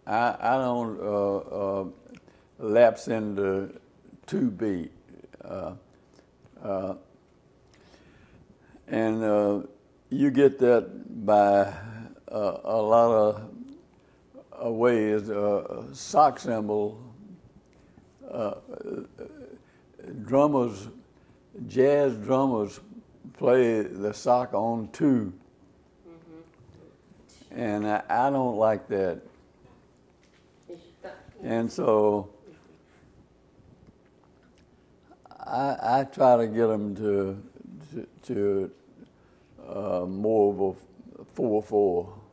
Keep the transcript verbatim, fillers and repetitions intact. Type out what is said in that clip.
I, I don't uh, uh, lapse into two beat. Uh, uh, and uh, you get that by uh, a lot of uh, ways. Uh, sock cymbal, uh, drummers, jazz drummers play the sock on two. Mm-hmm. And I, I don't like that. And so I, I try to get them to to, to uh, more of a four four.